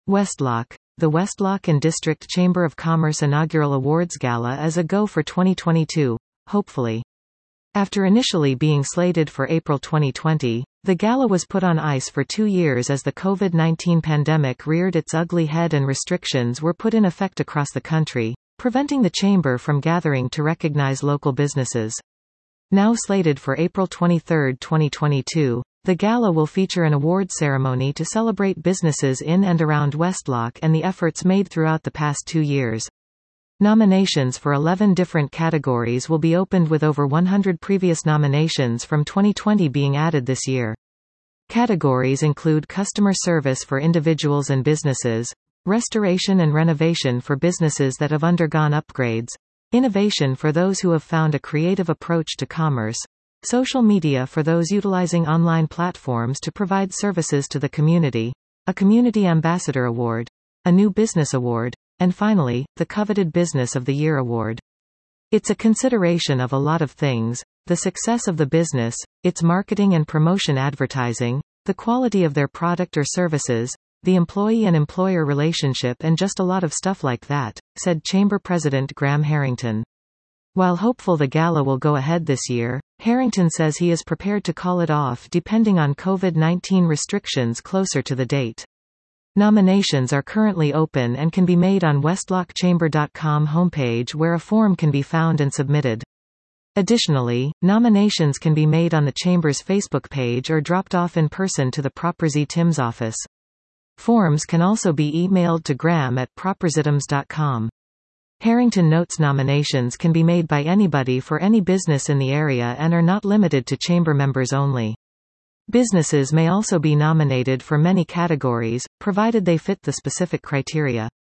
Westlock. The Westlock and District Chamber of Commerce Inaugural Awards Gala is a go for 2022, hopefully. After initially being slated for April 2020, the gala was put on ice for 2 years as the COVID-19 pandemic reared its ugly head and restrictions were put in effect across the country, preventing the chamber from gathering to recognize local businesses. Now slated for April 23, 2022, the gala will feature an award ceremony to celebrate businesses in and around Westlock and the efforts made throughout the past 2 years. Nominations for 11 different categories will be opened, with over 100 previous nominations from 2020 being added this year. Categories include customer service for individuals and businesses, restoration and renovation for businesses that have undergone upgrades, innovation for those who have found a creative approach to commerce, social media for those utilizing online platforms to provide services to the community, a Community Ambassador Award, a New Business Award, and finally, the coveted Business of the Year Award. It's a consideration of a lot of things: the success of the business, its marketing and promotion advertising, the quality of their product or services, the employee and employer relationship, and just a lot of stuff like that, said Chamber President Graham Harrington. While hopeful the gala will go ahead this year, Harrington says he is prepared to call it off depending on COVID-19 restrictions closer to the date. Nominations are currently open and can be made on westlockchamber.com homepage, where a form can be found and submitted. Additionally, nominations can be made on the Chamber's Facebook page or dropped off in person to the Properzy Timms office. Forms can also be emailed to Graham at properzitims.com. Harrington notes nominations can be made by anybody for any business in the area and are not limited to chamber members only. Businesses may also be nominated for many categories, provided they fit the specific criteria.